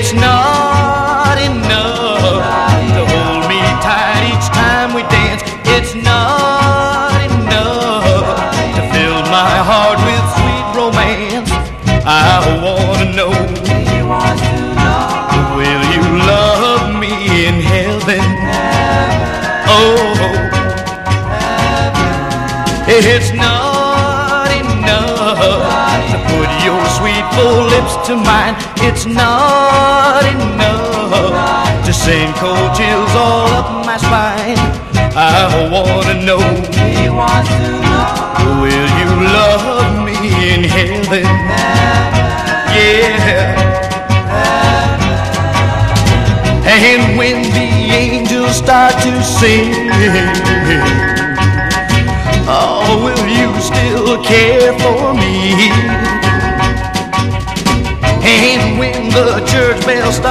It's not enough to hold me tight each time we dance. It's not enough to fill my heart with sweet romance. I want to know, will you love me in heaven? Oh, it's not enough to put your sweet full lips to mine. It's not enough to send cold chills all up my spine. I want to know, will you love me in heaven? Yeah. And when the angels start to sing, oh, will you still care for me? And when the church bells start